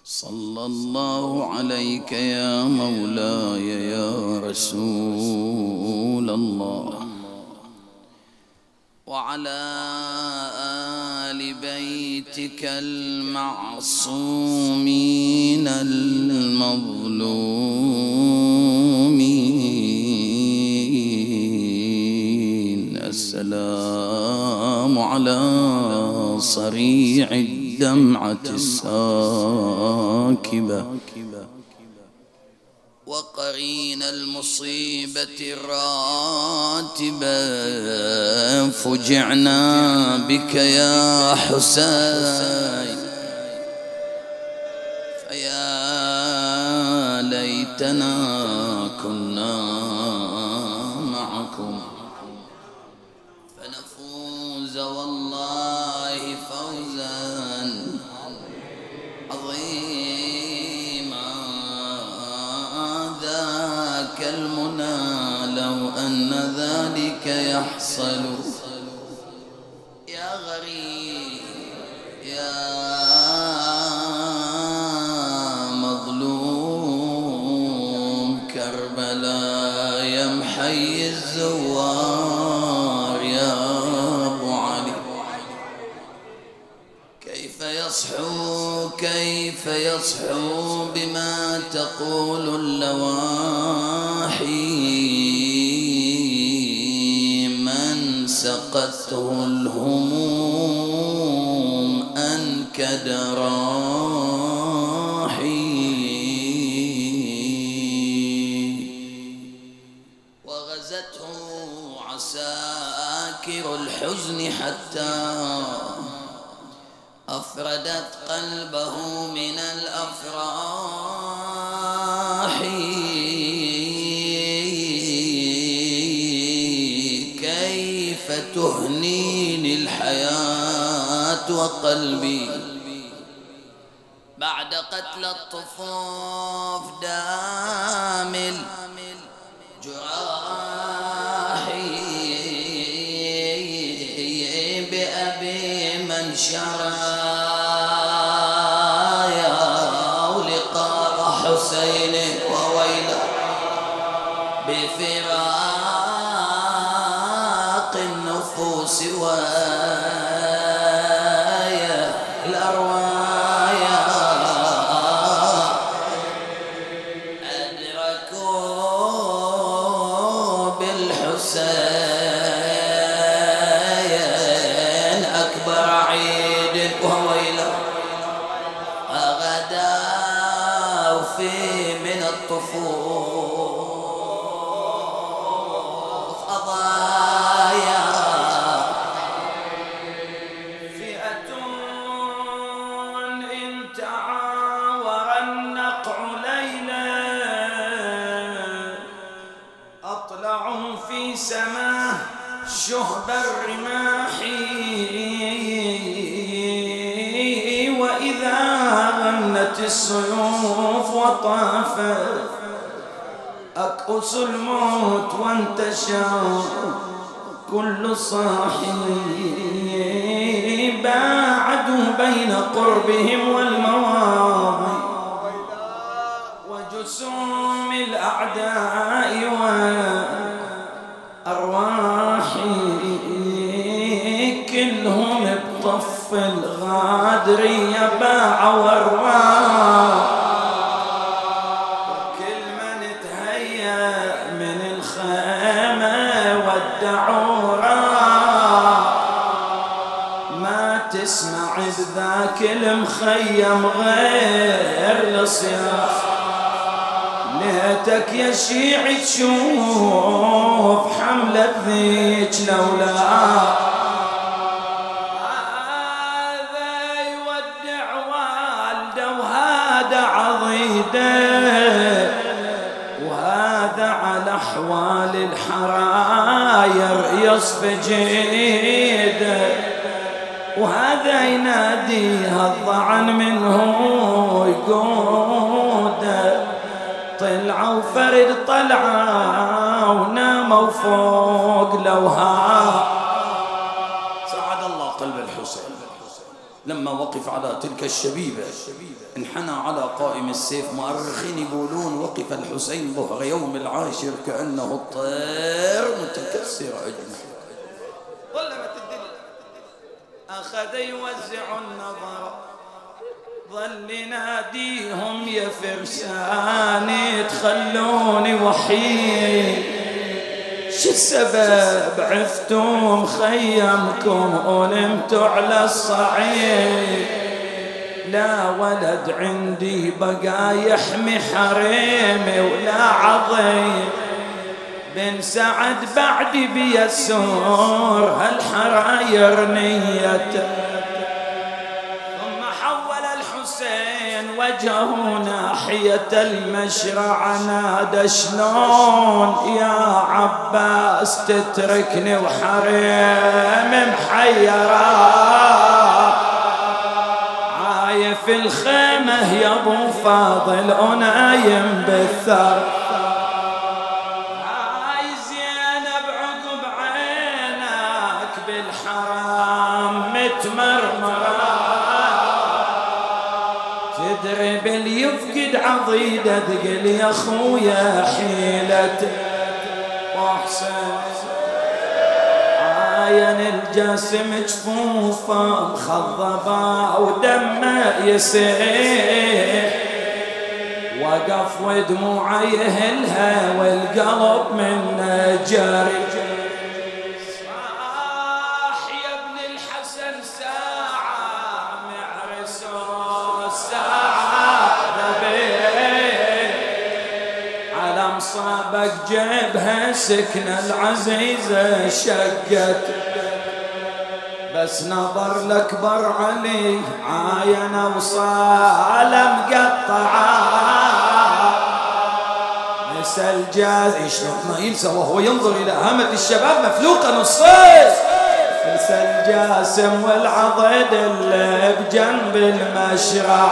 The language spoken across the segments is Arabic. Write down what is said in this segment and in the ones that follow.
صلى الله عليك يا مولاي يا رسول الله، وعلى آل بيتك المعصومين المظلومين. السلام على صريع الدمعة الساكبة وقرين المصيبة الراتبة. فجعنا بك يا حسين، فيا ليتنا كنا معكم فنفوز والله فوزا عظيما. ذاك المنى لو أن ذلك يحصل يا غريب يا مظلوم كربلاء يا محي الزوار يا أبو علي. كيف يصحو بما تقول اللواحي من سقته الهموم أنكد راحي. وغزته عساكر الحزن حتى أفردت قلبه من الأفراح. كيف تهنيني الحياة وقلبي بعد قتل الطفوف دامل جراحي. بأبي من شرايا ولقاء حسين وويله بفراق النفوس ويا الأروايا. أدركوا بالحسين أكبر عيد وويله أغدا في من الطفوف قضايا. فئة إن تعاور النقع ليلا أطلعوا في سماه شهب الرماح. وإذا غنت السيوف وطافت أكؤس الموت وانتشر كل صاحي. باعدوا بين قربهم والمواضي وجسوم الأعداء وأرواحي. كلهم بطف الغادرية باع وارواح. وكل من تهيأ من الخيمة ودعوا راح. ما تسمع بذاك المخيم غير الصياح. ليتك يا شيعي تشوف حملة ذيك لولا. هذا يودع والده وهذا عضيده وهذا على أحوال الحراير يصفى جيده. وهذا يناديها الضعن منه يقوده. طلعوا فرد طلعوا وناموا فوق لوها. سعد الله قلب الحسين لما وقف على تلك الشبيبة انحنى على قائم السيف. مؤرخين يقولون وقف الحسين ظهر يوم العاشر كأنه الطير متكسر أجنحة. ظلمت الدنيا، أخذ يوزع النظر، ظل يناديهم يا فرساني تخلوني وحيد. شو السبب؟ عفتم خيمكم ونمتوا على الصعيد، لا ولد عندي بقى يحمي حريمي ولا عظيم، بن سعد بعد بيسور هالحراير نيته. ثم حول الحسين وجهه ناحية المشرع، نادى شلون يا عباس تتركني وحريم محيرة، عايف الخيمة يا ابو فاضل ونايم بالثار. هاي زينب عقب عينك بالحرام متمرمرة، تدري باللي يفقد عضيدة تقل يا خويا حيلته. وحسين عاين الجاسم جفوفه مخضبه ودمه يسيح، وقف ودموعه يهلها والقلب منه جاري. صاح يا ابن الحسن ساعة معرسه ساعة ذبيح، على مصابك جيبها سكنة العزيزة شقت، بس نظر الأكبر علي عاين وصال مقطعة. نسى الجاسم شلون ما ينسى وهو ينظر إلى هامة الشباب مفلوقة نصين، نسى الجاسم والعضد اللي بجنب المشرع،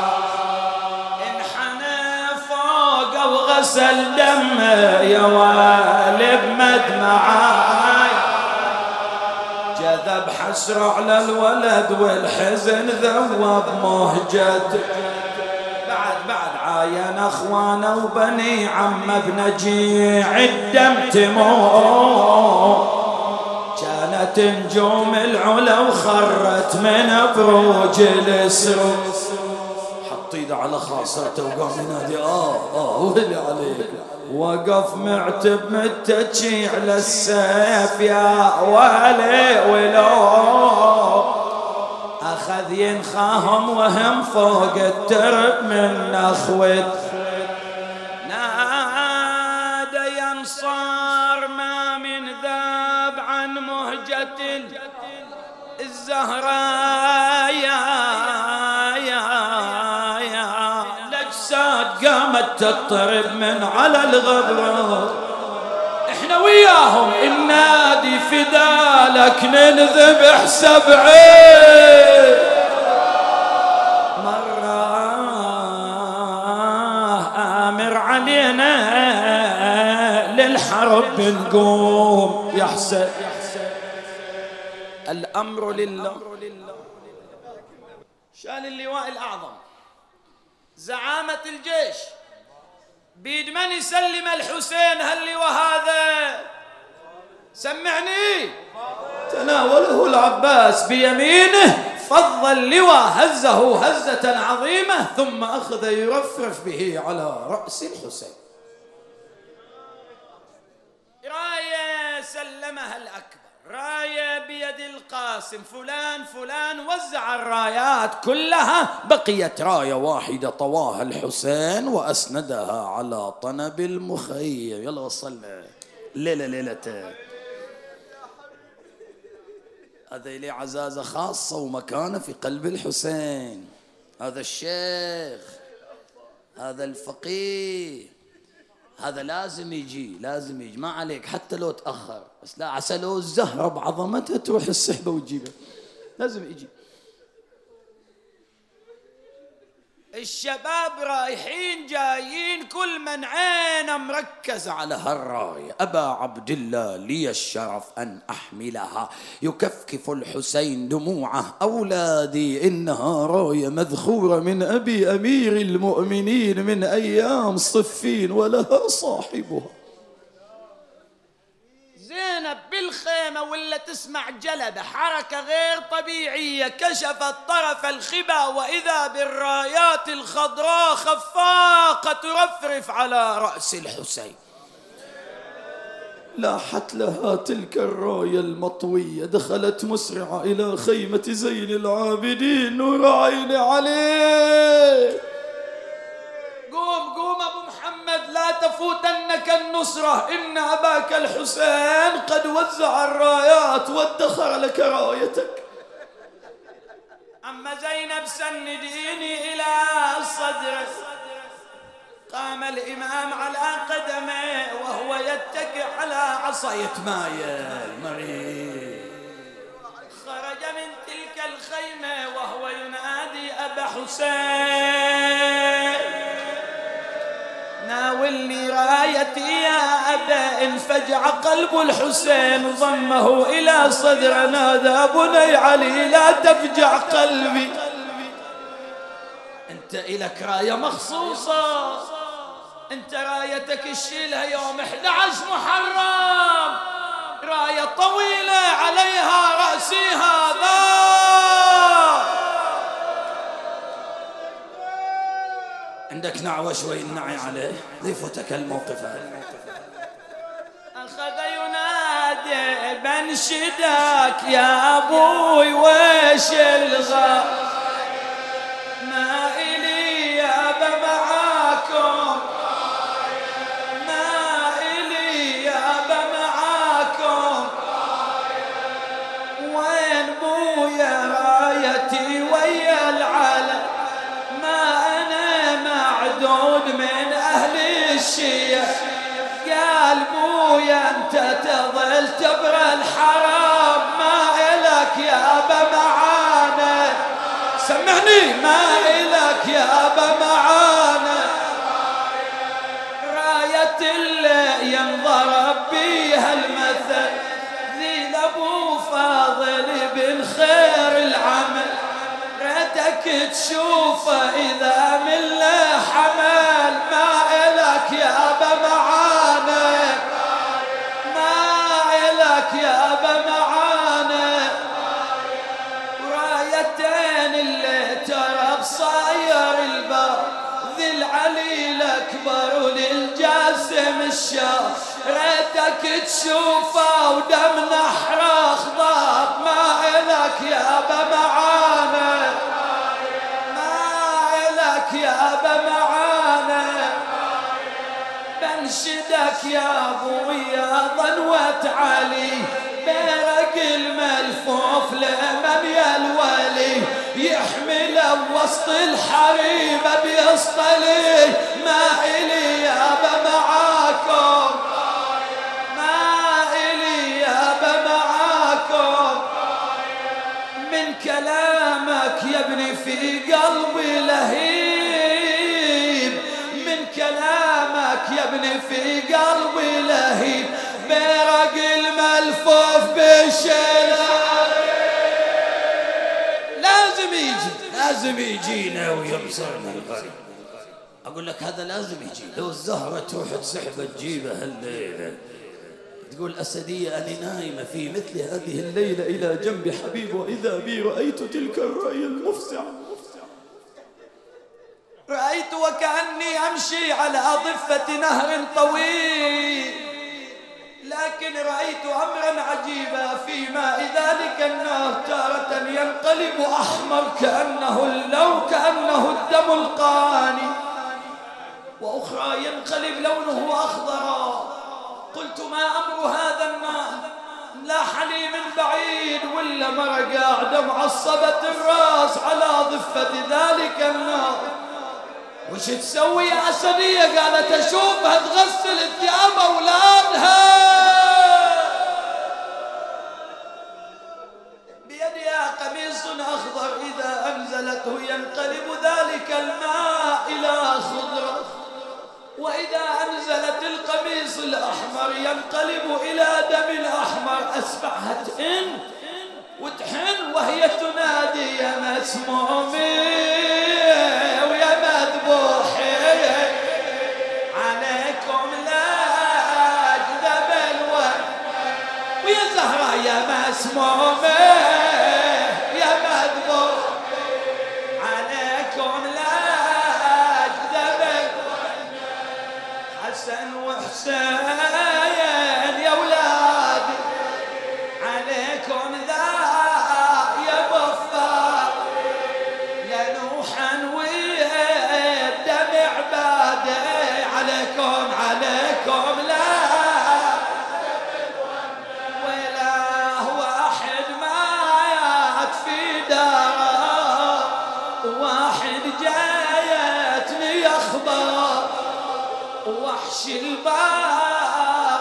انحنى فوق وغسل دمه يا والب مدمعاي، جذب حسره على الولد والحزن ذوب مهجته. بعد عاين اخوانه وبني عمه بنجيع الدم تموت، كانت نجوم العلا وخرت من بروج الاسرو. حط ايده على خاصرته وقام ينادي ويلي عليك، وقف معتب متجي على السيف يا ولي ولو، أخذ ينخاهم وهم فوق الترب من أخوت. نادى يا انصار ما من ذاب عن مهجة الزهراء، الأجساد قامت تضطرب من على الغبر، احنا وياهم النادي فدالك ننذبح 70. مرة آمر علينا للحرب بنقوم يا حسين، الأمر لله. شال اللواء الأعظم زعامة الجيش بيد من يسلم الحسين هاللواء هذا؟ سمعني. تناوله العباس بيمينه، فض اللواء هزه هزة عظيمة، ثم أخذ يرفرف به على رأس الحسين. راية سلمها الأكبر، راية بيد القاسم، فلان فلان وزع الرايات كلها، بقيت راية واحدة طواها الحسين وأسندها على طنب المخيم. يلا وصلنا ليلة ليلته. هذا لي عزازة خاصة ومكانة في قلب الحسين. هذا الشيخ، هذا الفقيه، هذا لازم يجي، لازم يجي، ما عليك حتى لو تأخر، بس لا عسى لو الزهرة بعظمتها تروح السحبة وتجيبه، لازم يجي. الشباب رايحين جايين، كل من عينه مركز على هالراية. أبا عبد الله لي الشرف أن أحملها، يكفكف الحسين دموعه، أولادي إنها راية مذخورة من أبي أمير المؤمنين من أيام صفين، ولها صاحبها. زينب بالخيمة ولا تسمع جلبة، حركة غير طبيعية، كشفت طرف الخبا وإذا بالرايات الخضراء خفاقة ترفرف على رأس الحسين. لاحت لها تلك الراية المطوية، دخلت مسرعة إلى خيمة زين العابدين. نور عين عليه، قوم قوم أبو محمد، لا تفوتنك النصرة، إن أباك الحسين قد وزع الرايات وادخر لك رايتك. أما زينب سنديني إلى الصدر. قام الإمام على قدمه وهو يتكئ على عصا يتمايل مريض. خرج من تلك الخيمة وهو ينادي أبا حسين، ناولني رايتي يا أبا. انفجع قلب الحسين ضمه إلى صدره، نادى بني علي لا تفجع قلبي، انت إلك راية مخصوصة، انت رايتك الشيلها يوم 11 محرم، راية طويلة عليها رأسي هذا. عندك نعوة شوي نعي عليه، ضيفتك الموقف هذا. أخذ ينادي بنشدك يا أبوي ويش الغى، ما إلي يابا معاكم، ما إلي يابا معاكم، وين بويا رايتي ويا العلم، ما أنا معدود من أهل الشيعة. قال بويا أنت تظل تبرى الحرام، ما إلك يابا معانا، سمعني ما إلك يابا معانا، راية اللي ينضرب بيها المثل، ذي لأبو فاضل بن خير العمل، ريتك تشوفه إذا من له حمل، ما إلك يابا معانا، ما إلك يابا معانا، رايتين اللي ترى بصاير البر، ذي العلي الأكبر وللجاسم الشار، ريتك تشوفه ودم نحره خضار، ما إلك يابا معانا، ما إلك يابا معانا، بنشدك يا أبويا ضنوة علي، برق الملفوف لمن يا الولي، يحمله وسط الحريم بيصطلي، ما إلي يابا معاكم، ما إلي يابا معاكم، من كلامك يا ابني في قلبي لهيب، من كلامك يا ابني في قلبي لهيب، برق الملفوف بالشلال، لازم يجينا ويبصرنا الغريب. أقول لك هذا لازم يجي، لو الزهرة تروح تسحب تجيبه الليلة، تقول أسدية أنا نايمة في مثل هذه الليلة إلى جنب حبيب، وإذا بي رأيت تلك الرأي المفزع، رأيت وكأني أمشي على ضفة نهر طويل، لكن رأيت أمرا عجيبا في ماء ذلك النهر، تارة ينقلب أحمر كأنه اللو كأنه الدم القاني، وأخرى ينقلب لونه أخضرا. قلت ما أمر هذا النهر؟ لاح لي من بعيد ولا مرة قاعدة معصبة الراس على ضفة ذلك النهر. وش تسوي يا أسدية؟ قالت أشوفها تغسل ثياب أولادها، بيدها قميص أخضر إذا أنزلته ينقلب ذلك الماء الأحمر ينقلب إلى دم أحمر. أسمعها تئن وتحن وهي تنادي يا مسمومي ويا مذبوحي عليكم لا أكذب الوهم ويا زهرة يا مسمومي يا مذبوح عليكم لا أكذب الوهم. حسن وحسين يا ولادي عليكم ذا يا بفار يا نوحا والدم عباده عليكم لا وإله واحد مات في داره واحد جايتني أخبار وحش الباب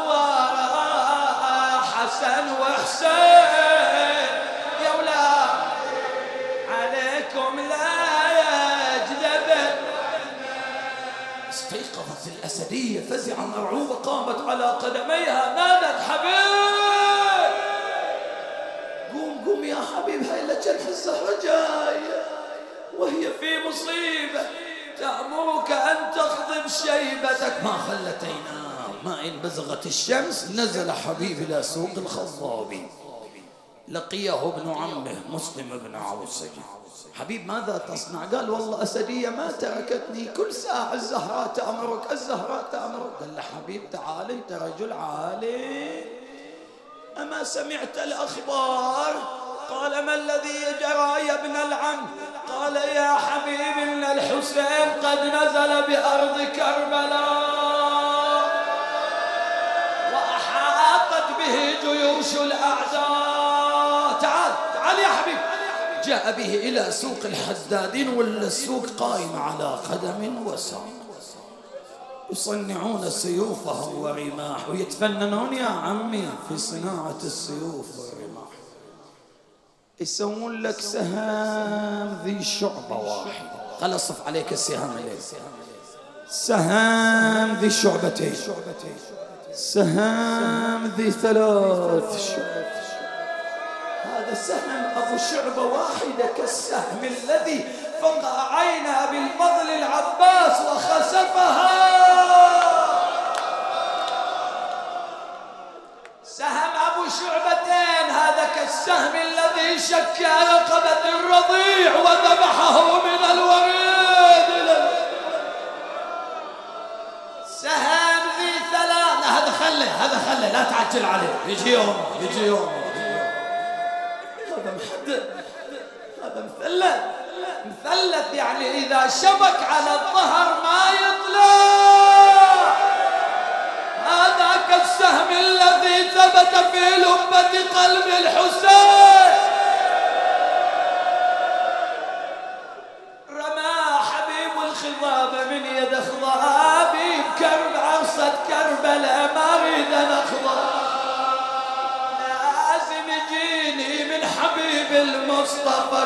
زواره حسن وحسين يا ولاد عليكم لا يجذب. استيقظت الأسدية فزعة مرعوبة قامت على قدميها نادت حبيب قوم يا حبيب هاي لجنح الزهرة جاية وهي في مصيبة تأمرك أن تخضب شيبتك. ما خلت ينام ما إن بزغت الشمس نزل حبيب إلى سوق الخضابي لقيه ابن عمه مسلم بن عوسج. حبيب ماذا تصنع؟ قال والله أسدية ما تركتني كل ساعة الزهراء تأمرك الزهراء تأمرك. قال له حبيب تعال أنت رجل عالي أما سمعت الأخبار؟ قال ما الذي جرى يا ابن العم؟ قال يا حبيب إن الحسين قد نزل بأرض كربلاء وأحاطت به جيوش الأعداء. تعال يا حبيب. جاء به إلى سوق الحدادين ولا السوق قائم على قدم وساق يصنعون سيوفهم ورماح ويتفننون يا عمي في صناعة السيوف والرماح. يسوون لك سهام ذي شعبة واحدة. قال اصف عليك السهام الليل سهام ذي شعبتين سهام ذي 3 شعب. هذا سهم أبو شعبة واحدة كالسهم الذي فقع عين أبي الفضل العباس وخسفها. سهم أبو شعبتين هذا كالسهم الذي شك رقبة الرضيع وذبحه من الوريد. سهم ذي 3. هذا خله لا تعجل عليه يجي يوم هذا محدد هذا مثلث يعني إذا شبك على الظهر ما يطلع. هذا كالسهم الذي ثبت في لبة قلب الحسين. رمى حبيب الخضاب من يد خضابي بكرب عرصة كربلاء ما أريد نخضب لازم يجيني من حبيب المصطفى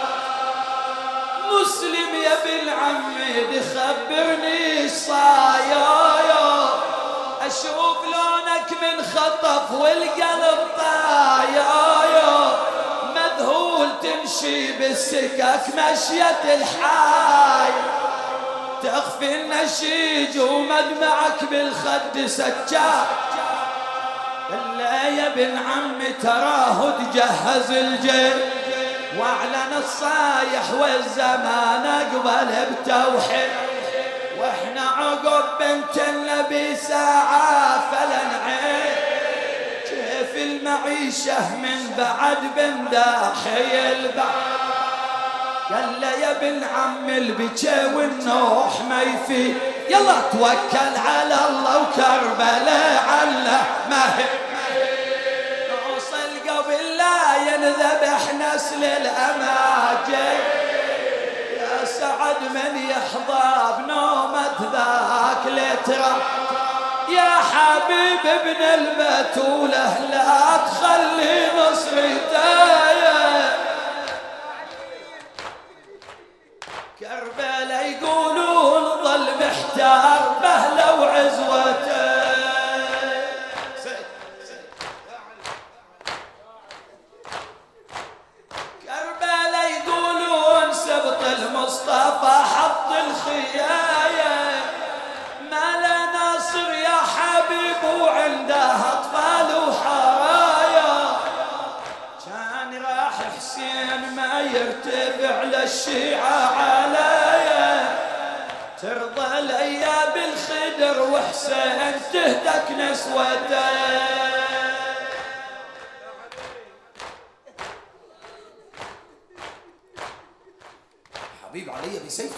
مسلم يا ابن عمي خبرني ايش صاير اشوف لونك من خطف والقلب طاير مذهول تمشي بالسكك مشية الحاي تخفي النشيج ومدمعك بالخد سجاد. الا يا ابن عمي تراه تجهز الجيش واعلن الصايح والزمان اقبل بتوحيد واحنا عقب بنت النبي ساعة فلنعيد كيف المعيشة من بعد بنداحي البعد. قال له يا ابن عم البكي والنوح ما يفيد يلا توكل على الله وكربلاء على ما هي نوصل قبل لا ينذبح نسل الأماجد يا سعد من يحظى بنومة ذاك لترى يا حبيب ابن البتولة لا تخلي نصرته. كربلاء يقولون ظل محتار بهله وعزوته الحسين تهدك نسوته. حبيب علي بسيفك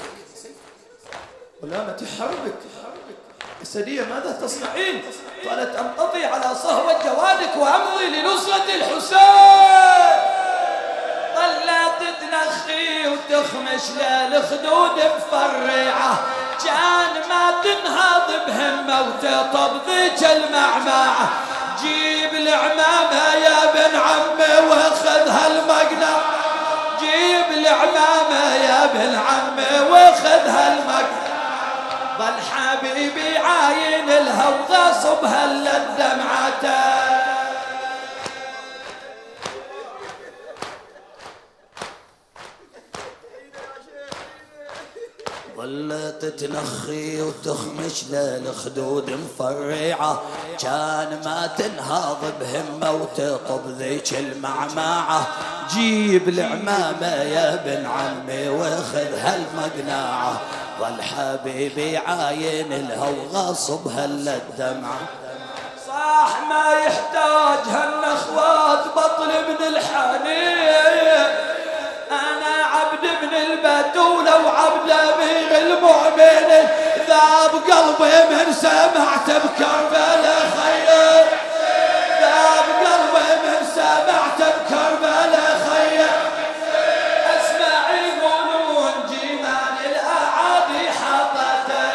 ولامة حربك السدية ماذا تصنعين؟ قالت أمتطي على صهوة جوادك وأمضي لنصرة الحسين. ظلت تنخي وتخمش للخدود مفرعة، كان ما تنهض بهمة وتطب ذيك المعمعة. جيب العمامة يا بن عمي واخذها المقنع، جيب العمامة يا بن عمي واخذها المقنع. ظل حبيبي عاين لها وغصبها للدمعته. ظلت تنخي وتخمش للخدود مفرعة، كان ما تنهض بهمة وتطب ذيك المعمعة. جيب العمامة يا بن عمي واخذها المقناعة. ظل حبيبي عاين لها وغاصبها للدمعة. صاح ما يحتاجها النخوات بطل من الحنين، أنا عبد من البتولة وعبد أمير المؤمنين. ذاب قلبي من سمعت بكربلاء خير، ذاب قلبي من سمعت بكربلاء خير. أسمع يقولون جيمان الأعادي حطته.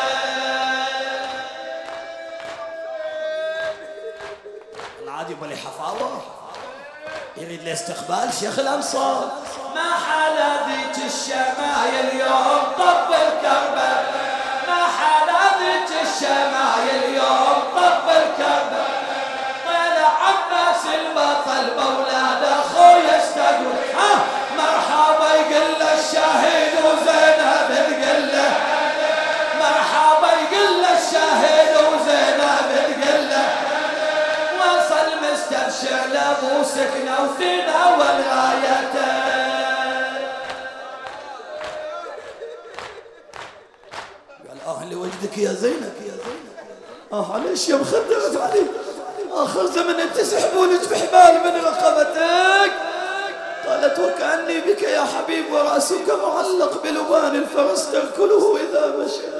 العادي بلي حفاوة يريد لاستقبال شيخ الأنصار. ما حلا ذيك الشمايل يوم طب الكربل، ما حلا ذيك الشمايل يوم طب الكربل. طلع عباس البطل بولاد اخويا استقبل. مرحبا يقل الشهيد وزينب تقله، مرحبا يقل الشهيد وزينب تقله. وصل مستبشر لابو سكنه وتناول رايته. اللي وجدك يا زينب، عليش يا مخدرة علي، آخر زمن تسحبونك بحبال من رقبتك. قالت وكأني بك يا حبيب ورأسك معلق بلبان الفرس تركله إذا مشى.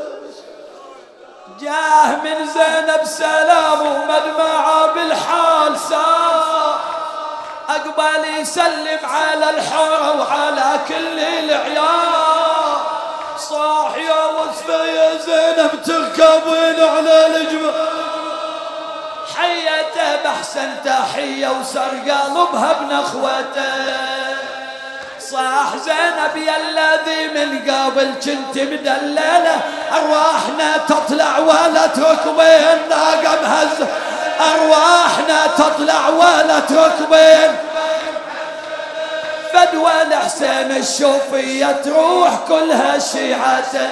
جاه من زينب سلام ومدمعة بالحال سار، أقبل يسلم على الحورة وعلى كل العيال. صاح يا وصفة يا زينب تركبين على الجبل، حيته بأحسن تحية وسر قلبها بنخوته. صاح زينب يا الذي من قبل كنت مدللة، أرواحنا تطلع ولا تركبين ناقة مهزة، أرواحنا تطلع ولا تركبين. فدوى الحسين الشوفية تروح كلها شيعته.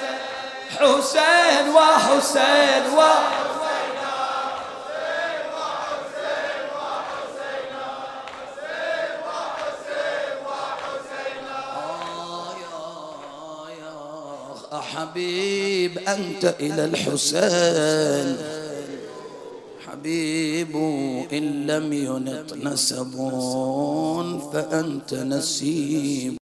حسين وحسين حبيب أنت إلى الحسين حبيب، إن لم ينط نسب فأنت نسيب.